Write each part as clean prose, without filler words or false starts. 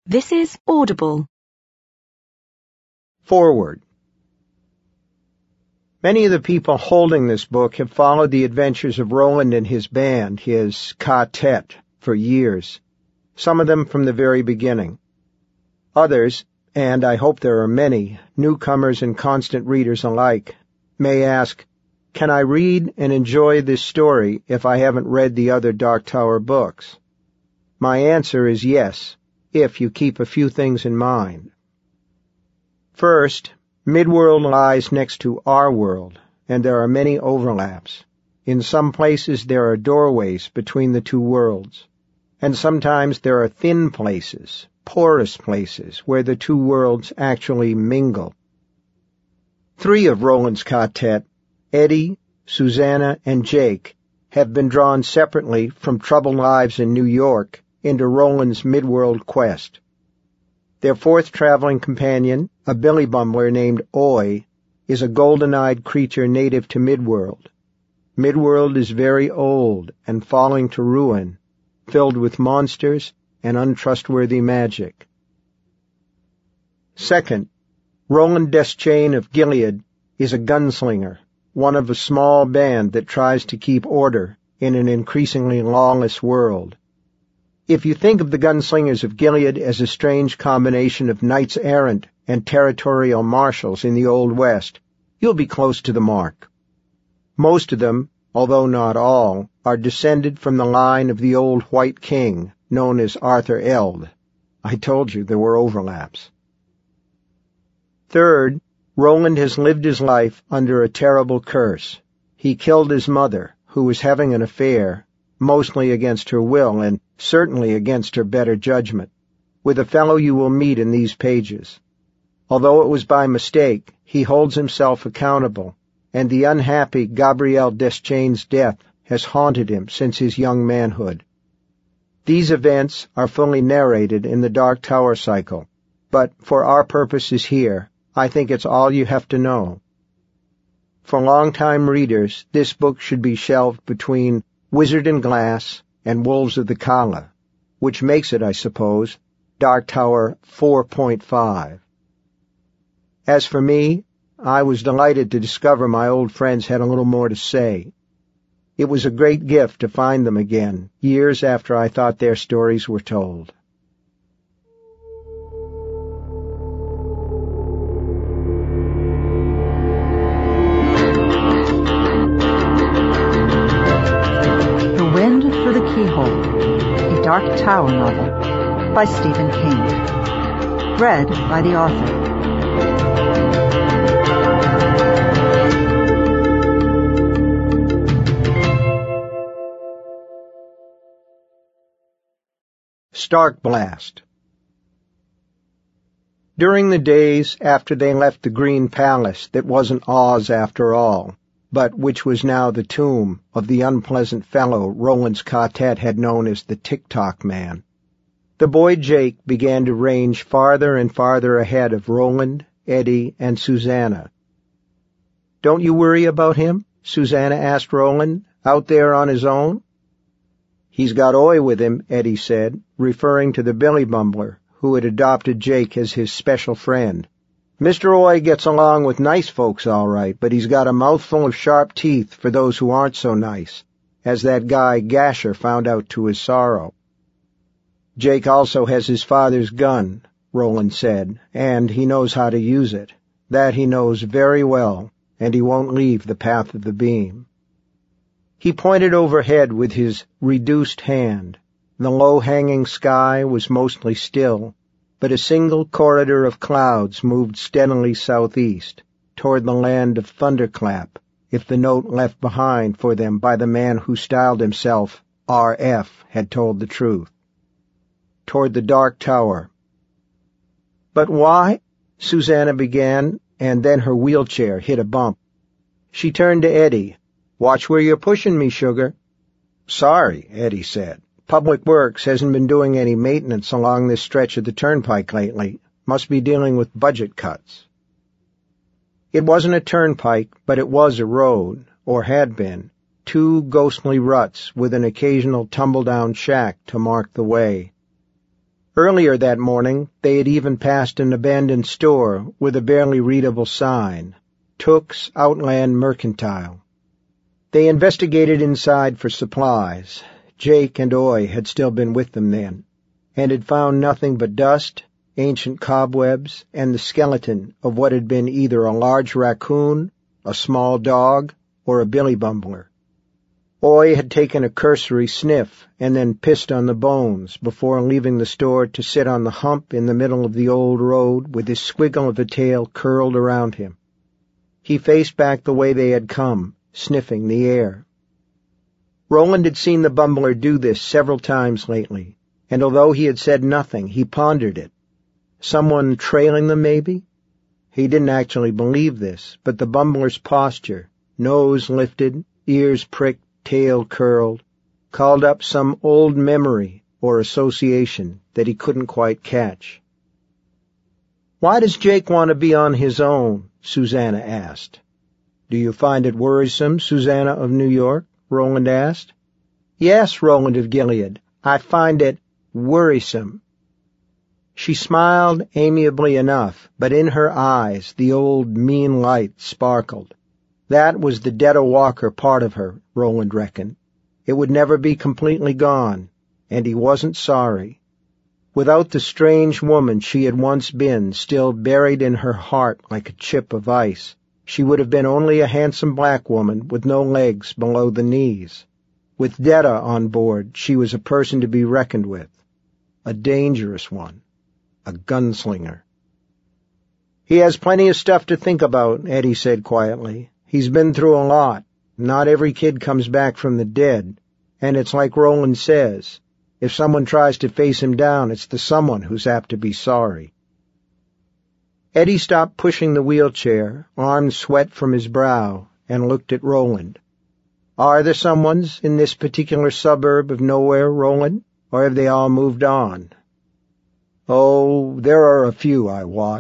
This is Audible. Forward. Many of the people holding this book have followed the adventures of Roland and his band, his quartet, for years, some of them from the very beginning. Others, and I hope there are many, newcomers and constant readers alike, may ask, can I read and enjoy this story if I haven't read the other Dark Tower books? My answer is yes, if you keep a few things in mind. First, Midworld lies next to our world, and there are many overlaps. In some places there are doorways between the two worlds, and sometimes there are thin places, porous places, where the two worlds actually mingle. 3 of Roland's quartet, Eddie, Susanna, and Jake, have been drawn separately from troubled lives in New York into Roland's Midworld quest. Their 4th traveling companion, a billy bumbler named Oi, is a golden-eyed creature native to Midworld. Midworld is very old and falling to ruin, filled with monsters and untrustworthy magic. Second, Roland Deschain of Gilead is a gunslinger, one of a small band that tries to keep order in an increasingly lawless world. If you think of the gunslingers of Gilead as a strange combination of knights-errant and territorial marshals in the Old West, you'll be close to the mark. Most of them, although not all, are descended from the line of the old White King, known as Arthur Eld. I told you there were overlaps. Third, Roland has lived his life under a terrible curse. He killed his mother, who was having an affair, mostly against her will and certainly against her better judgment, with a fellow you will meet in these pages. Although it was by mistake, he holds himself accountable, and the unhappy Gabrielle Deschain's death has haunted him since his young manhood. These events are fully narrated in the Dark Tower cycle, but for our purposes here, I think it's all you have to know. For long-time readers, this book should be shelved between Wizard and Glass and Wolves of the Kala, which makes it, I suppose, Dark Tower 4.5. As for me, I was delighted to discover my old friends had a little more to say. It was a great gift to find them again, years after I thought their stories were told. Keyhole, a Dark Tower novel by Stephen King. Read by the author. Stark Blast. During the days after they left the Green Palace that wasn't Oz after all, but which was now the tomb of the unpleasant fellow Roland's quartet had known as the Tick-Tock Man, the boy Jake began to range farther and farther ahead of Roland, Eddie, and Susanna. "Don't you worry about him?" Susanna asked Roland, "out there on his own?" "He's got Oi with him," Eddie said, referring to the billy bumbler who had adopted Jake as his special friend. "Mr. Oi gets along with nice folks all right, but he's got a mouthful of sharp teeth for those who aren't so nice, as that guy Gasher found out to his sorrow." "Jake also has his father's gun," Roland said, "and he knows how to use it. That he knows very well, and he won't leave the path of the beam." He pointed overhead with his reduced hand. The low-hanging sky was mostly still, but a single corridor of clouds moved steadily southeast, toward the land of Thunderclap, if the note left behind for them by the man who styled himself R.F. had told the truth. Toward the Dark Tower. "But why?" Susanna began, and then her wheelchair hit a bump. She turned to Eddie. "Watch where you're pushing me, sugar." "Sorry," Eddie said. "Public Works hasn't been doing any maintenance along this stretch of the turnpike lately. Must be dealing with budget cuts." It wasn't a turnpike, but it was a road, or had been, 2 ghostly ruts with an occasional tumble-down shack to mark the way. Earlier that morning, they had even passed an abandoned store with a barely readable sign, Tooks Outland Mercantile. They investigated inside for supplies. Jake and Oy had still been with them then, and had found nothing but dust, ancient cobwebs, and the skeleton of what had been either a large raccoon, a small dog, or a billy bumbler. Oy had taken a cursory sniff and then pissed on the bones before leaving the store to sit on the hump in the middle of the old road with his squiggle of a tail curled around him. He faced back the way they had come, sniffing the air. Roland had seen the bumbler do this several times lately, and although he had said nothing, he pondered it. Someone trailing them, maybe? He didn't actually believe this, but the bumbler's posture, nose lifted, ears pricked, tail curled, called up some old memory or association that he couldn't quite catch. "Why does Jake want to be on his own?" Susanna asked. "Do you find it worrisome, Susanna of New York?" Roland asked. "Yes, Roland of Gilead, I find it worrisome." She smiled amiably enough, but in her eyes the old mean light sparkled. That was the Detta Walker part of her, Roland reckoned. It would never be completely gone, and he wasn't sorry. Without the strange woman she had once been still buried in her heart like a chip of ice, she would have been only a handsome black woman with no legs below the knees. With Detta on board, she was a person to be reckoned with. A dangerous one. A gunslinger. "He has plenty of stuff to think about," Eddie said quietly. "He's been through a lot. Not every kid comes back from the dead. And it's like Roland says, if someone tries to face him down, it's the someone who's apt to be sorry." Eddie stopped pushing the wheelchair, arms sweat from his brow, and looked at Roland. "Are there someones in this particular suburb of nowhere, Roland, or have they all moved on?" "Oh, there are a few, I wot."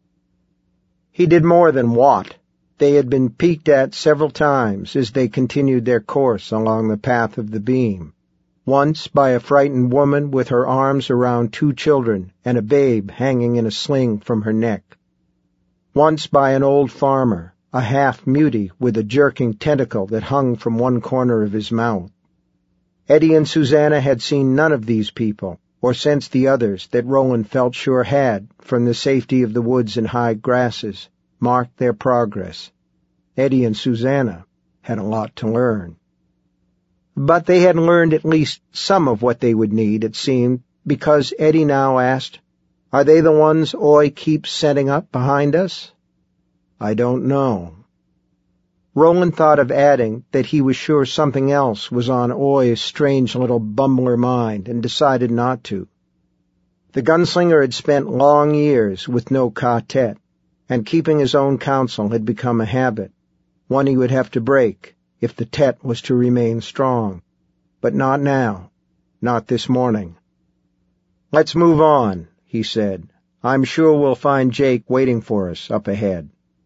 He did more than wot. They had been peeked at several times as they continued their course along the path of the beam. Once by a frightened woman with her arms around 2 children and a babe hanging in a sling from her neck. Once by an old farmer, a half-mutie with a jerking tentacle that hung from one corner of his mouth. Eddie and Susanna had seen none of these people, or sensed the others that Roland felt sure had, from the safety of the woods and high grasses, marked their progress. Eddie and Susanna had a lot to learn. But they had learned at least some of what they would need, it seemed, because Eddie now asked, "Are they the ones Oy keeps setting up behind us?" "I don't know." Roland thought of adding that he was sure something else was on Oy's strange little bumbler mind and decided not to. The gunslinger had spent long years with no quartet, and keeping his own counsel had become a habit, one he would have to break if the tet was to remain strong. But not now, not this morning. "Let's move on," he said. "I'm sure we'll find Jake waiting for us up ahead."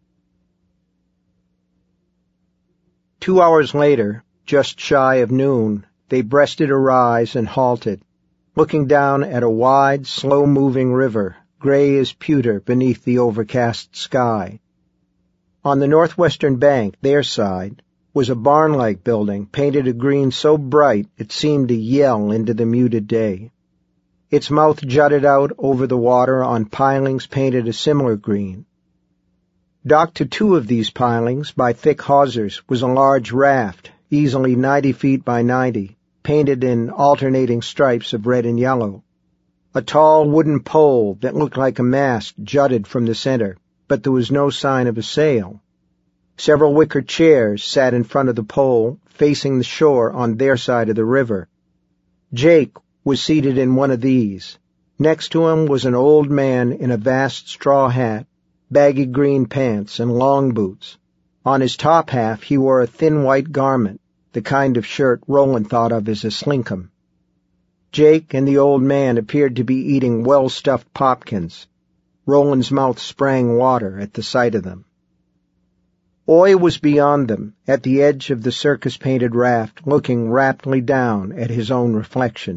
2 hours later, just shy of noon, they breasted a rise and halted, looking down at a wide, slow-moving river, gray as pewter beneath the overcast sky. On the northwestern bank, their side, was a barn-like building painted a green so bright it seemed to yell into the muted day. Its mouth jutted out over the water on pilings painted a similar green. Docked to 2 of these pilings by thick hawsers was a large raft, easily 90 feet by 90, painted in alternating stripes of red and yellow. A tall wooden pole that looked like a mast jutted from the center, but there was no sign of a sail. Several wicker chairs sat in front of the pole, facing the shore on their side of the river. Jake was seated in one of these. Next to him was an old man in a vast straw hat, baggy green pants, and long boots. On his top half he wore a thin white garment, the kind of shirt Roland thought of as a slinkum. Jake and the old man appeared to be eating well-stuffed popkins. Roland's mouth sprang water at the sight of them. Oy was beyond them, at the edge of the circus-painted raft, looking raptly down at his own reflection.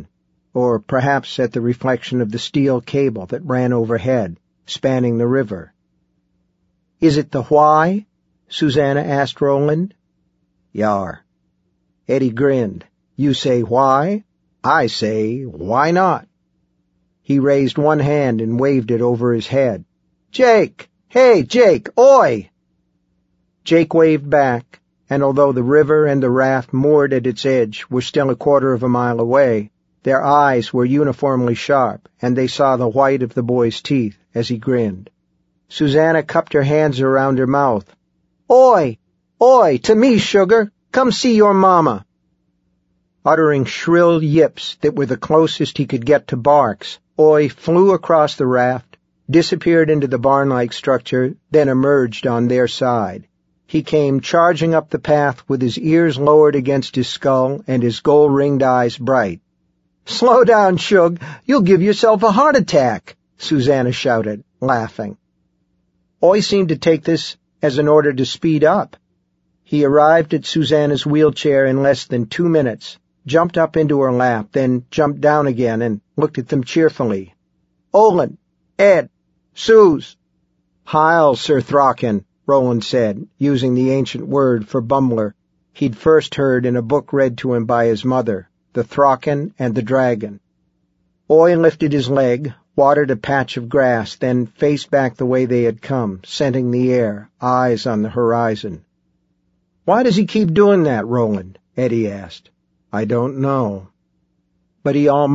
or perhaps at the reflection of the steel cable that ran overhead, spanning the river. "Is it the why?" Susanna asked Roland. "Yar." Eddie grinned. "You say why? I say, why not?" He raised one hand and waved it over his head. "Jake! Hey, Jake! Oi!" Jake waved back, and although the river and the raft moored at its edge were still a quarter of a mile away, their eyes were uniformly sharp, and they saw the white of the boy's teeth as he grinned. Susanna cupped her hands around her mouth. "Oi! Oi! To me, sugar! Come see your mama!" Uttering shrill yips that were the closest he could get to barks, Oi flew across the raft, disappeared into the barn-like structure, then emerged on their side. He came charging up the path with his ears lowered against his skull and his gold-ringed eyes bright. "Slow down, Shug! You'll give yourself a heart attack!" Susanna shouted, laughing. Oi seemed to take this as an order to speed up. He arrived at Susanna's wheelchair in less than 2 minutes, jumped up into her lap, then jumped down again and looked at them cheerfully. "Olin, Ed, Suze." "Heil, Sir Throckin," Roland said, using the ancient word for bumbler he'd first heard in a book read to him by his mother, The Throckin and the Dragon. Oi lifted his leg, watered a patch of grass, then faced back the way they had come, scenting the air, eyes on the horizon. "Why does he keep doing that, Roland?" Eddie asked. "I don't know." But he almost